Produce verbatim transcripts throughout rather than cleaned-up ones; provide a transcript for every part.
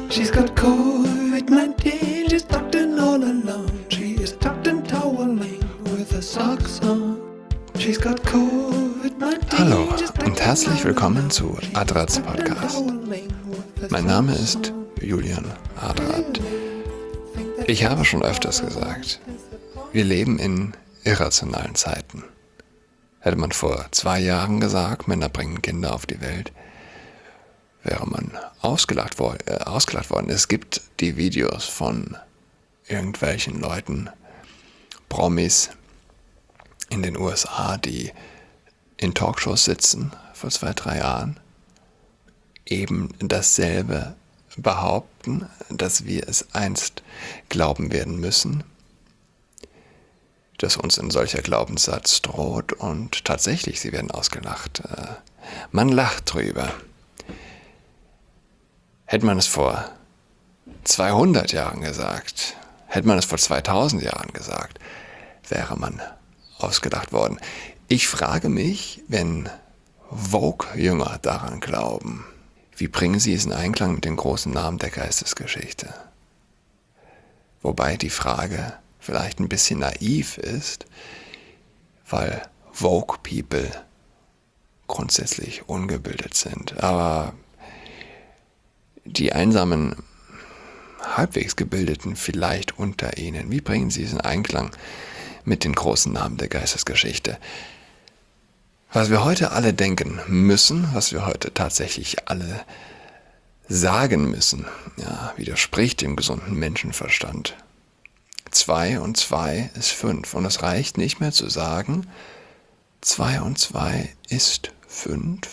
She's got covid nineteen, she's tucked in all alone. She is tucked in toweling with her socks on. She's got covid nineteen. Hallo und herzlich willkommen zu Adrats Podcast. Mein Name ist Julian Adrat. Ich habe schon öfters gesagt, wir leben in irrationalen Zeiten. Hätte man vor zwei Jahren gesagt, Männer bringen Kinder auf die Welt, wäre man ausgelacht, wo- äh, ausgelacht worden. Es gibt die Videos von irgendwelchen Leuten, Promis in den U S A, die in Talkshows sitzen vor zwei, drei Jahren, eben dasselbe behaupten, dass wir es einst glauben werden müssen, dass uns ein solcher Glaubenssatz droht, und tatsächlich, sie werden ausgelacht. Äh, Man lacht drüber. Hätte man es vor zweihundert Jahren gesagt, hätte man es vor zweitausend Jahren gesagt, wäre man ausgelacht worden. Ich frage mich, wenn Vogue-Jünger daran glauben, wie bringen sie es in Einklang mit den großen Namen der Geistesgeschichte? Wobei die Frage vielleicht ein bisschen naiv ist, weil Vogue-People grundsätzlich ungebildet sind. Aber die einsamen, halbwegs gebildeten vielleicht unter ihnen, wie bringen sie es in Einklang mit den großen Namen der Geistesgeschichte? Was wir heute alle denken müssen, was wir heute tatsächlich alle sagen müssen, ja, widerspricht dem gesunden Menschenverstand. Zwei und zwei ist fünf. Und es reicht nicht mehr zu sagen, zwei und zwei ist fünf.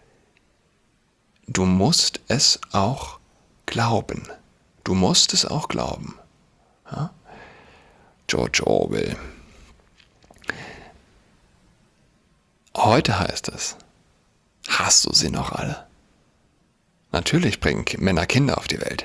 Du musst es auch glauben. Du musst es auch glauben. Ja? George Orwell. Heute heißt es, hast du sie noch alle? Natürlich bringen Ki- Männer Kinder auf die Welt.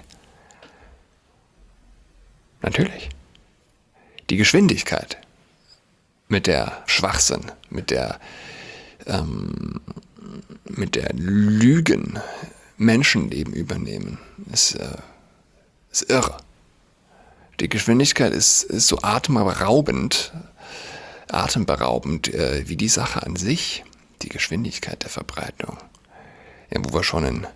Natürlich. Die Geschwindigkeit, mit der Schwachsinn, mit der, ähm, mit der Lügen Menschenleben übernehmen, ist, äh, ist irre. Die Geschwindigkeit ist, ist so atemberaubend, atemberaubend äh, wie die Sache an sich, die Geschwindigkeit der Verbreitung. Ja, wo wir schon in,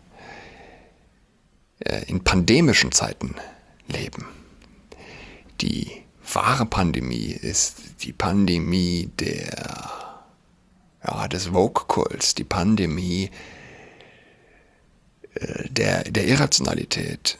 äh, in pandemischen Zeiten leben. Die wahre Pandemie ist die Pandemie der, ja, des Vogue-Kults, die Pandemie äh, der, der Irrationalität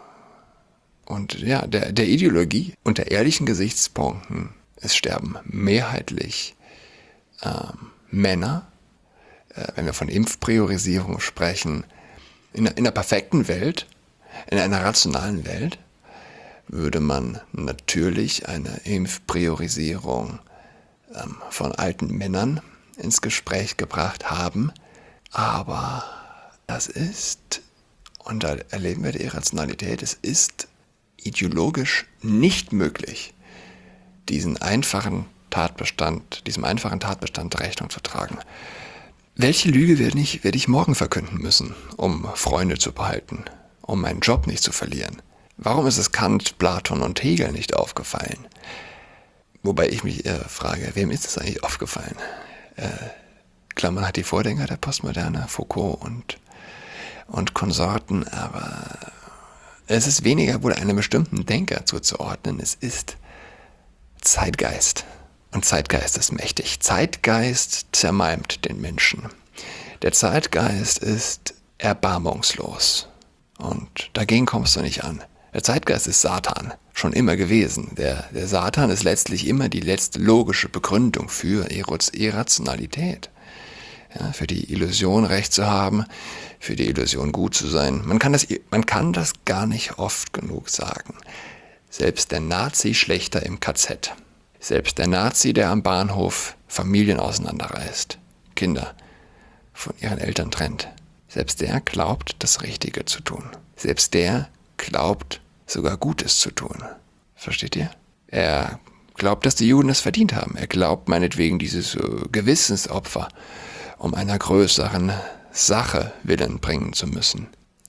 und ja, der, der Ideologie. Unter ehrlichen Gesichtspunkten, es sterben mehrheitlich ähm, Männer, äh, wenn wir von Impfpriorisierung sprechen. In, in einer perfekten Welt, in einer rationalen Welt, würde man natürlich eine Impfpriorisierung ähm, von alten Männern ins Gespräch gebracht haben. Aber das ist, und da erleben wir die Irrationalität, es ist ideologisch nicht möglich, diesen einfachen Tatbestand, diesem einfachen Tatbestand Rechnung zu tragen. Welche Lüge werde ich, werde ich morgen verkünden müssen, um Freunde zu behalten, um meinen Job nicht zu verlieren? Warum ist es Kant, Platon und Hegel nicht aufgefallen? Wobei ich mich eher frage, wem ist es eigentlich aufgefallen? Äh, klar, man hat die Vordenker der Postmoderne, Foucault und, und Konsorten, aber es ist weniger wohl einem bestimmten Denker zuzuordnen. Es ist Zeitgeist. Und Zeitgeist ist mächtig. Zeitgeist zermalmt den Menschen. Der Zeitgeist ist erbarmungslos. Und dagegen kommst du nicht an. Der Zeitgeist ist Satan, schon immer gewesen. Der, der Satan ist letztlich immer die letzte logische Begründung für Irrationalität. Ja, für die Illusion, Recht zu haben, für die Illusion, gut zu sein. Man kann das, man kann das gar nicht oft genug sagen. Selbst der Nazi schlechter im K Z. Selbst der Nazi, der am Bahnhof Familien auseinanderreißt, Kinder von ihren Eltern trennt. Selbst der glaubt, das Richtige zu tun. Selbst der glaubt, sogar Gutes zu tun. Versteht ihr? Er glaubt, dass die Juden es verdient haben. Er glaubt meinetwegen dieses äh, Gewissensopfer um einer größeren Sache willen bringen zu müssen.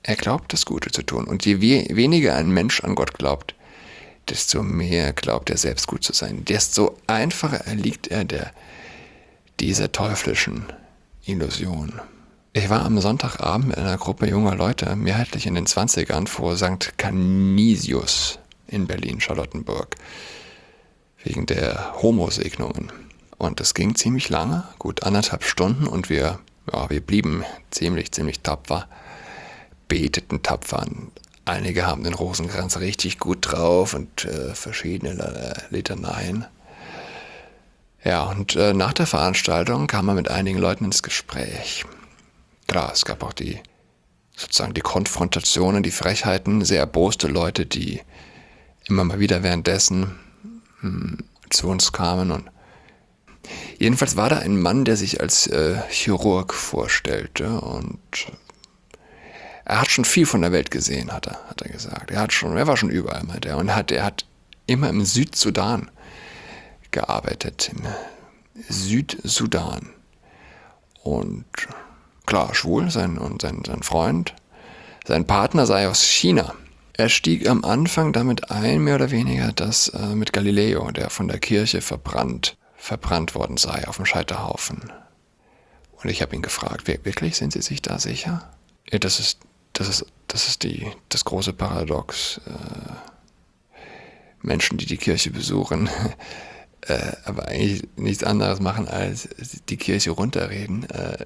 Er glaubt, das Gute zu tun. Und je we- weniger ein Mensch an Gott glaubt, desto mehr glaubt er selbst gut zu sein. Desto einfacher erliegt er der, dieser teuflischen Illusion. Ich war am Sonntagabend mit einer Gruppe junger Leute, mehrheitlich in den zwanzigern, vor Sankt Canisius in Berlin-Charlottenburg, wegen der Homosegnungen. Und es ging ziemlich lange, gut anderthalb Stunden, und wir, ja, wir blieben ziemlich, ziemlich tapfer, beteten tapfer. Einige haben den Rosenkranz richtig gut drauf und äh, verschiedene Litaneien. Ja, und äh, nach der Veranstaltung kam man mit einigen Leuten ins Gespräch. Klar, es gab auch die, sozusagen die Konfrontationen, die Frechheiten, sehr erboste Leute, die immer mal wieder währenddessen mh, zu uns kamen. Und jedenfalls war da ein Mann, der sich als äh, Chirurg vorstellte, und er hat schon viel von der Welt gesehen, hat er, hat er gesagt. Er hat schon, er war schon überall, meinte er. Und hat, er hat immer im Südsudan gearbeitet, im Südsudan. Und klar, schwul, sein, und sein, sein Freund, sein Partner sei aus China. Er stieg am Anfang damit ein, mehr oder weniger, dass äh, mit Galileo, der von der Kirche verbrannt, verbrannt worden sei auf dem Scheiterhaufen. Und ich habe ihn gefragt, wirklich, sind Sie sich da sicher? Ja, das ist Das ist, das ist die, das große Paradox. Äh, Menschen, die die Kirche besuchen, äh, aber eigentlich nichts anderes machen, als die Kirche runterreden. Äh,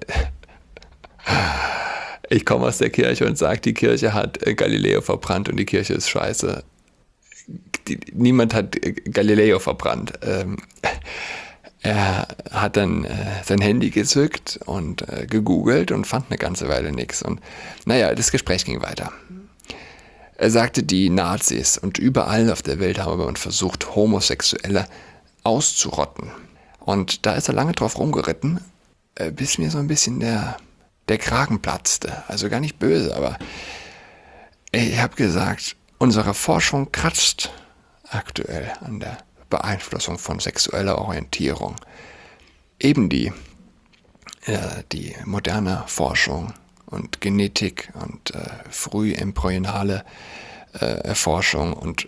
ich komme aus der Kirche und sage, die Kirche hat Galileo verbrannt und die Kirche ist scheiße. Die, niemand hat Galileo verbrannt. Ähm, Er hat dann äh, sein Handy gezückt und äh, gegoogelt und fand eine ganze Weile nichts. Und naja, das Gespräch ging weiter. Er sagte, die Nazis und überall auf der Welt haben man versucht, Homosexuelle auszurotten. Und da ist er lange drauf rumgeritten, äh, bis mir so ein bisschen der, der Kragen platzte. Also gar nicht böse, aber ich habe gesagt, unsere Forschung kratzt aktuell an der Beeinflussung von sexueller Orientierung. Eben die, äh, die moderne Forschung und Genetik und äh, frühembryonale äh, Erforschung und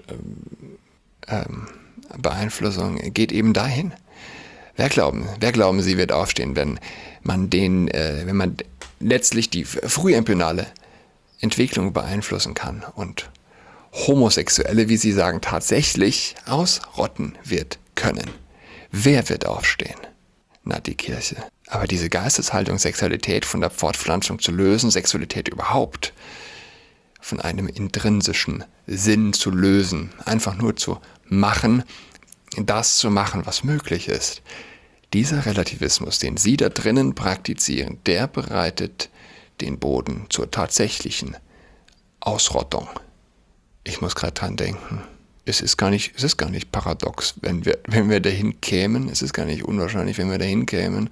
ähm, Beeinflussung geht eben dahin. Wer glauben, wer glauben Sie, wird aufstehen, wenn man den, äh, wenn man letztlich die frühembryonale Entwicklung beeinflussen kann und Homosexuelle, wie Sie sagen, tatsächlich ausrotten wird können? Wer wird aufstehen? Na, die Kirche. Aber diese Geisteshaltung, Sexualität von der Fortpflanzung zu lösen, Sexualität überhaupt von einem intrinsischen Sinn zu lösen, einfach nur zu machen, das zu machen, was möglich ist. Dieser Relativismus, den Sie da drinnen praktizieren, der bereitet den Boden zur tatsächlichen Ausrottung. Ich muss gerade dran denken, es ist gar nicht, es ist gar nicht paradox, wenn wir, wenn wir dahin kämen, es ist gar nicht unwahrscheinlich, wenn wir dahin kämen,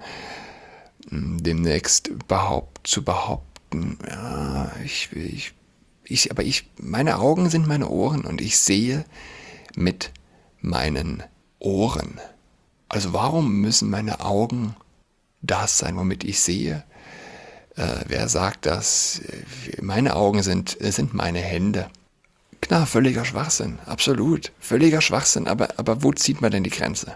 demnächst behaupt, zu behaupten, ja, ich, ich, ich, aber ich, meine Augen sind meine Ohren und ich sehe mit meinen Ohren. Also warum müssen meine Augen das sein, womit ich sehe? Äh, wer sagt das? Meine Augen sind, sind meine Hände. Klar, völliger Schwachsinn, absolut, völliger Schwachsinn, aber, aber wo zieht man denn die Grenze?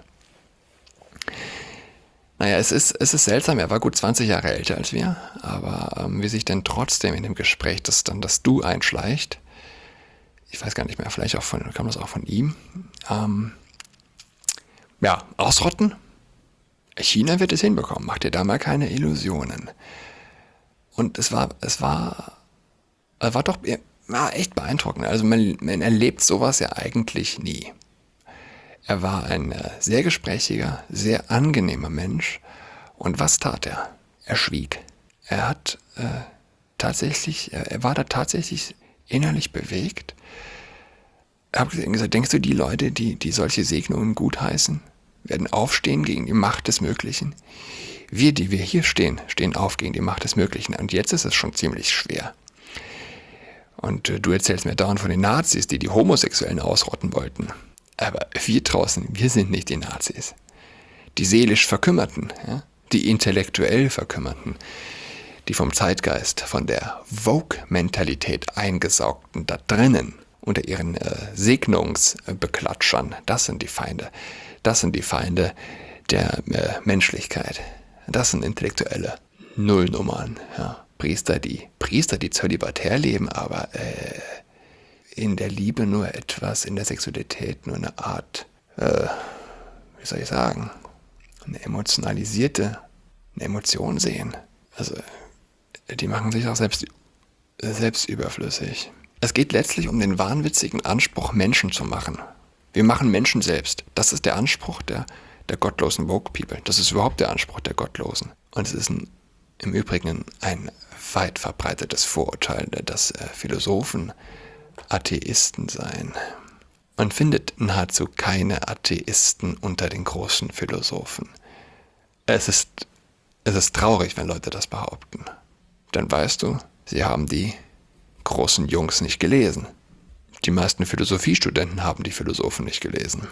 Naja, es ist, es ist seltsam, er war gut zwanzig Jahre älter als wir, aber ähm, wie sich denn trotzdem in dem Gespräch das dann das Du einschleicht, ich weiß gar nicht mehr, vielleicht auch von, kam das auch von ihm, ähm, ja, ausrotten? China wird es hinbekommen, macht dir da mal keine Illusionen. Und es war, es war, es war doch... War echt beeindruckend. Also man, man erlebt sowas ja eigentlich nie. Er war ein äh, sehr gesprächiger, sehr angenehmer Mensch. Und was tat er? Er schwieg. Er hat äh, tatsächlich, er, er war da tatsächlich innerlich bewegt. Er hat gesagt, denkst du, die Leute, die, die solche Segnungen gutheißen, werden aufstehen gegen die Macht des Möglichen? Wir, die wir hier stehen, stehen auf gegen die Macht des Möglichen. Und jetzt ist es schon ziemlich schwer. Und äh, du erzählst mir dauernd von den Nazis, die die Homosexuellen ausrotten wollten. Aber wir draußen, wir sind nicht die Nazis. Die seelisch Verkümmerten, ja? Die intellektuell Verkümmerten, die vom Zeitgeist, von der Vogue-Mentalität eingesaugten da drinnen, unter ihren äh, Segnungsbeklatschern, das sind die Feinde. Das sind die Feinde der äh, Menschlichkeit. Das sind intellektuelle Nullnummern. Ja. Priester, die Priester, die zölibatär leben, aber äh, in der Liebe nur etwas, in der Sexualität nur eine Art, äh, wie soll ich sagen, eine emotionalisierte, eine Emotion sehen. Also die machen sich auch selbst, selbst überflüssig. Es geht letztlich um den wahnwitzigen Anspruch, Menschen zu machen. Wir machen Menschen selbst. Das ist der Anspruch der, der gottlosen Woke-People. Das ist überhaupt der Anspruch der Gottlosen. Und es ist ein, im Übrigen ein weit verbreitetes Vorurteil, dass äh, Philosophen Atheisten seien. Man findet nahezu keine Atheisten unter den großen Philosophen. Es ist, es ist traurig, wenn Leute das behaupten. Dann weißt du, sie haben die großen Jungs nicht gelesen. Die meisten Philosophiestudenten haben die Philosophen nicht gelesen.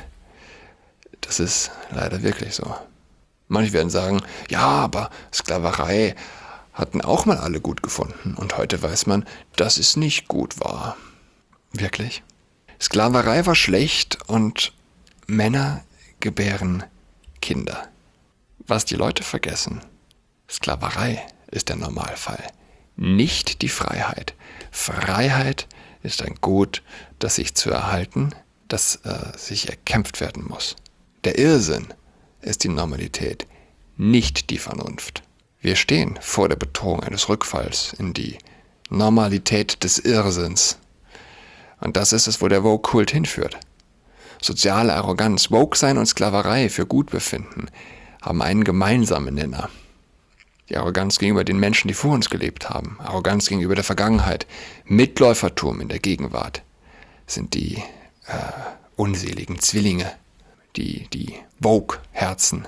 Das ist leider wirklich so. Manche werden sagen, ja, aber Sklaverei hatten auch mal alle gut gefunden und heute weiß man, dass es nicht gut war. Wirklich? Sklaverei war schlecht und Männer gebären Kinder. Was die Leute vergessen, Sklaverei ist der Normalfall, nicht die Freiheit. Freiheit ist ein Gut, das sich zu erhalten, das äh, sich erkämpft werden muss. Der Irrsinn ist die Normalität, nicht die Vernunft. Wir stehen vor der Bedrohung eines Rückfalls in die Normalität des Irrsinns. Und das ist es, wo der Woke-Kult hinführt. Soziale Arroganz, Woke-Sein und Sklaverei für Gutbefinden haben einen gemeinsamen Nenner. Die Arroganz gegenüber den Menschen, die vor uns gelebt haben, Arroganz gegenüber der Vergangenheit, Mitläufertum in der Gegenwart sind die äh, unseligen Zwillinge, die die Woke-Herzen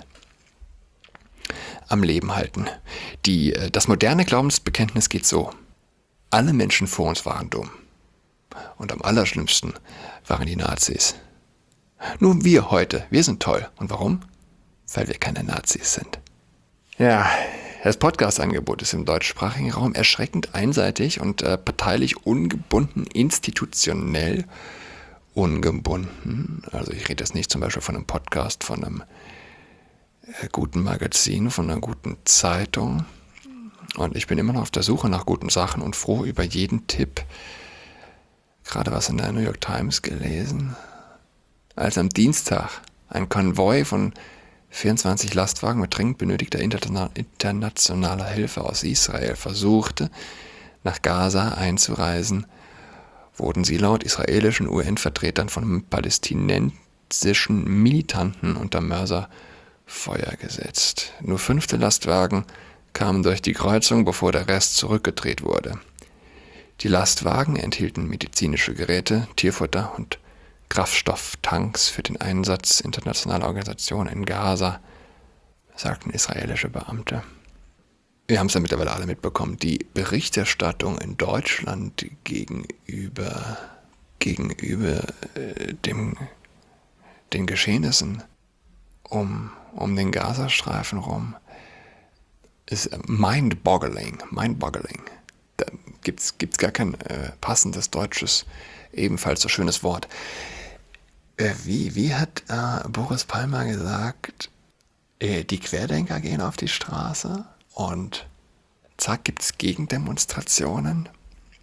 am Leben halten. Die, äh, das moderne Glaubensbekenntnis geht so: Alle Menschen vor uns waren dumm. Und am allerschlimmsten waren die Nazis. Nun wir heute, wir sind toll. Und warum? Weil wir keine Nazis sind. Ja, das Podcast-Angebot ist im deutschsprachigen Raum erschreckend einseitig und äh, parteilich ungebunden, institutionell ungebunden. Also ich rede jetzt nicht zum Beispiel von einem Podcast, von einem äh, guten Magazin, von einer guten Zeitung. Und ich bin immer noch auf der Suche nach guten Sachen und froh über jeden Tipp. Gerade was in der New York Times gelesen, als am Dienstag ein Konvoi von vierundzwanzig Lastwagen mit dringend benötigter internationaler Hilfe aus Israel versuchte, nach Gaza einzureisen, wurden sie laut israelischen U N-Vertretern von palästinensischen Militanten unter Mörserfeuer gesetzt. Nur fünf der Lastwagen kamen durch die Kreuzung, bevor der Rest zurückgedreht wurde. Die Lastwagen enthielten medizinische Geräte, Tierfutter und Kraftstofftanks für den Einsatz internationaler Organisationen in Gaza, sagten israelische Beamte. Wir haben es ja mittlerweile alle mitbekommen, die Berichterstattung in Deutschland gegenüber, gegenüber äh, dem, den Geschehnissen um, um den Gazastreifen rum ist mind-boggling, mind-boggling. Da gibt es gar kein äh, passendes deutsches, ebenfalls so schönes Wort. Äh, wie, wie hat äh, Boris Palmer gesagt, äh, die Querdenker gehen auf die Straße und zack gibt es Gegendemonstrationen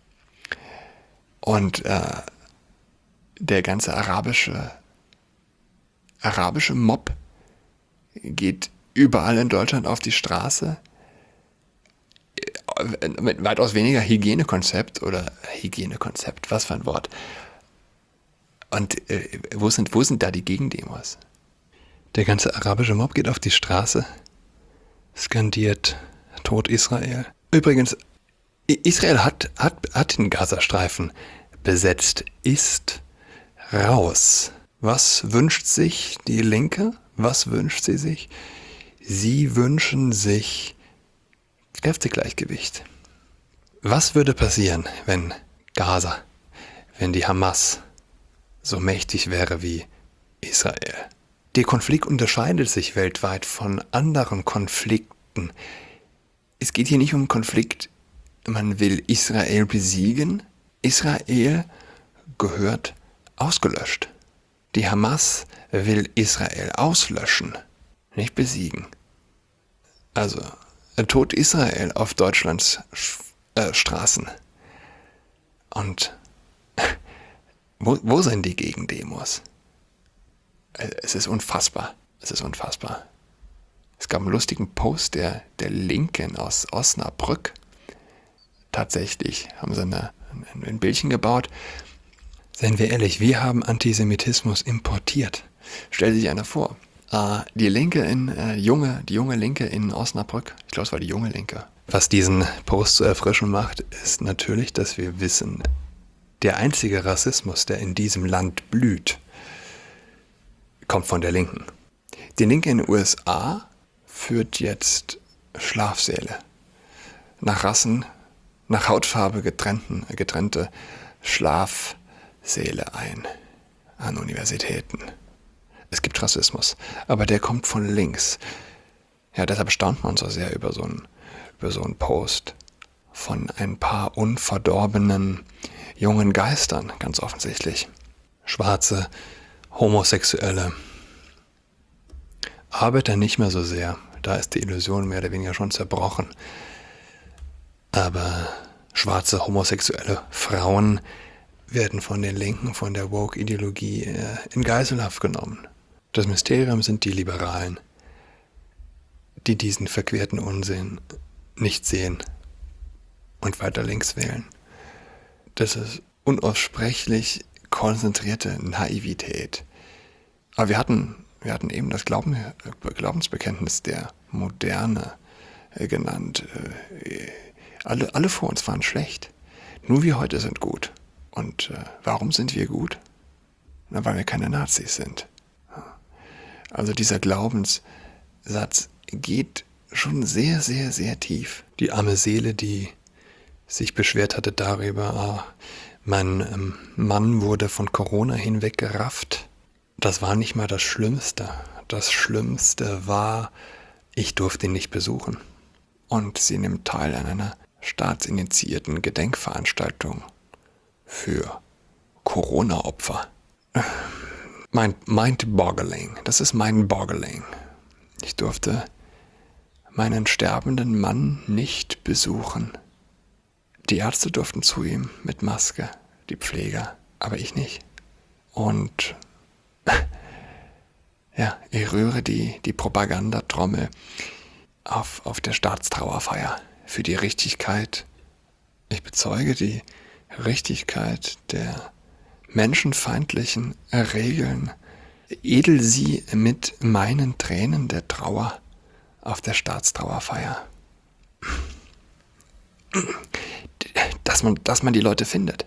und äh, der ganze arabische, arabische Mob geht überall in Deutschland auf die Straße mit weitaus weniger Hygienekonzept oder Hygienekonzept, was für ein Wort. Und äh, wo sind, wo sind da die Gegendemos? Der ganze arabische Mob geht auf die Straße, skandiert Tod Israel. Übrigens, Israel hat, hat, hat den Gazastreifen besetzt, ist raus. Was wünscht sich die Linke? Was wünscht sie sich? Sie wünschen sich Kräftegleichgewicht. Was würde passieren, wenn Gaza, wenn die Hamas so mächtig wäre wie Israel? Der Konflikt unterscheidet sich weltweit von anderen Konflikten Es geht hier nicht um Konflikt, man will Israel besiegen. Israel gehört ausgelöscht. Die Hamas will Israel auslöschen, nicht besiegen. Also, Tod Israel auf Deutschlands äh, Straßen. Und wo, wo sind die Gegendemos? Es ist unfassbar. Es ist unfassbar. Es gab einen lustigen Post der, der Linken aus Osnabrück. Tatsächlich haben sie eine, ein, ein Bildchen gebaut. Seien wir ehrlich, wir haben Antisemitismus importiert. Stell sich einer vor. Äh, die Linke in äh, junge, die junge Linke in Osnabrück, ich glaube, es war die junge Linke. Was diesen Post so erfrischend macht, ist natürlich, dass wir wissen, der einzige Rassismus, der in diesem Land blüht, kommt von der Linken. Die Linke in den U S A führt jetzt Schlafsäle. Nach Rassen, nach Hautfarbe getrennten, getrennte Schlafsäle ein an Universitäten. Es gibt Rassismus, aber der kommt von links. Ja, deshalb staunt man so sehr über so einen, über so einen Post von ein paar unverdorbenen jungen Geistern, ganz offensichtlich. Schwarze, Homosexuelle. Arbeiter nicht mehr so sehr. Da ist die Illusion mehr oder weniger schon zerbrochen. Aber schwarze, homosexuelle Frauen werden von den Linken, von der Woke-Ideologie äh, in Geiselhaft genommen. Das Mysterium sind die Liberalen, die diesen verquerten Unsinn nicht sehen und weiter links wählen. Das ist unaussprechlich konzentrierte Naivität. Aber wir hatten, wir hatten eben das Glauben, Glaubensbekenntnis der Moderne äh, genannt. Äh, alle, alle vor uns waren schlecht. Nur wir heute sind gut. Und äh, warum sind wir gut? Na, weil wir keine Nazis sind. Also dieser Glaubenssatz geht schon sehr, sehr, sehr tief. Die arme Seele, die sich beschwert hatte darüber, ah, mein ähm, Mann wurde von Corona hinweggerafft. Das war nicht mal das Schlimmste. Das Schlimmste war, ich durfte ihn nicht besuchen. Und sie nimmt teil an einer staatsinitiierten Gedenkveranstaltung für Corona-Opfer. Mind-boggling. Das ist mind-boggling. Ich durfte meinen sterbenden Mann nicht besuchen. Die Ärzte durften zu ihm mit Maske, die Pfleger, aber ich nicht. Und ja, ich rühre die, die Propagandatrommel auf, auf der Staatstrauerfeier für die Richtigkeit. Ich bezeuge die Richtigkeit der menschenfeindlichen Regeln, edel sie mit meinen Tränen der Trauer auf der Staatstrauerfeier. Dass man, dass man die Leute findet.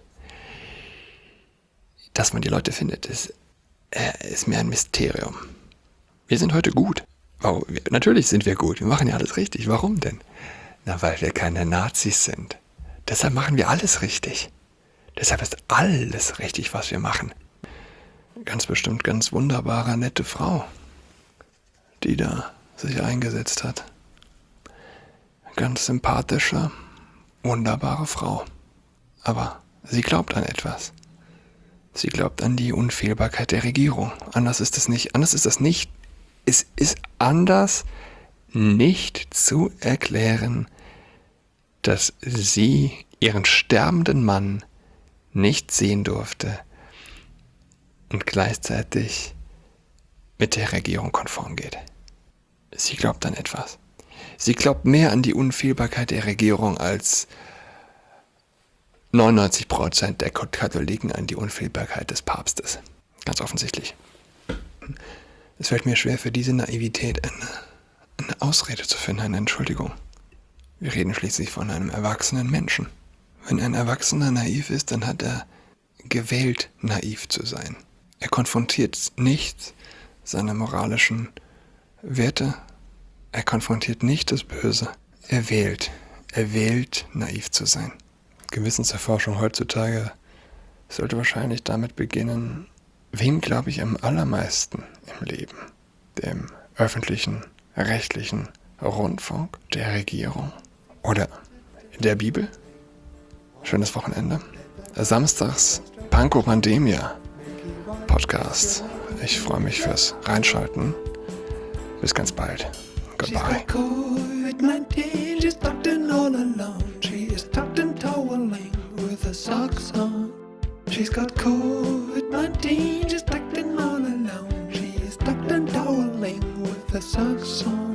Dass man die Leute findet, ist, äh, ist mir ein Mysterium. Wir sind heute gut. Wow, wir, natürlich sind wir gut. Wir machen ja alles richtig. Warum denn? Na, weil wir keine Nazis sind. Deshalb machen wir alles richtig. Deshalb ist alles richtig, was wir machen. Ganz bestimmt ganz wunderbare, nette Frau, die da sich eingesetzt hat. Ganz sympathische, wunderbare Frau. Aber sie glaubt an etwas. Sie glaubt an die Unfehlbarkeit der Regierung. Anders ist es nicht. Anders ist das nicht. Es ist anders nicht zu erklären, dass sie ihren sterbenden Mann nicht sehen durfte und gleichzeitig mit der Regierung konform geht. Sie glaubt an etwas. Sie glaubt mehr an die Unfehlbarkeit der Regierung als neunundneunzig Prozent der Katholiken an die Unfehlbarkeit des Papstes. Ganz offensichtlich. Es fällt mir schwer, für diese Naivität eine, eine Ausrede zu finden, eine Entschuldigung. Wir reden schließlich von einem erwachsenen Menschen. Wenn ein Erwachsener naiv ist, dann hat er gewählt, naiv zu sein. Er konfrontiert nicht seine moralischen Werte. Er konfrontiert nicht das Böse. Er wählt. Er wählt, naiv zu sein. Gewissenserforschung heutzutage sollte wahrscheinlich damit beginnen, wem glaube ich am allermeisten im Leben? Dem öffentlichen, rechtlichen Rundfunk, der Regierung oder der Bibel. Schönes Wochenende. Samstags Panko Pandemia Podcast. Ich freue mich fürs Reinschalten. Bis ganz bald. She's Goodbye. got COVID nineteen, she's tucked in all alone. She is tucked in toweling with her socks on. She's got COVID nineteen, she's tucked in all alone. She is tucked in toweling with her socks on.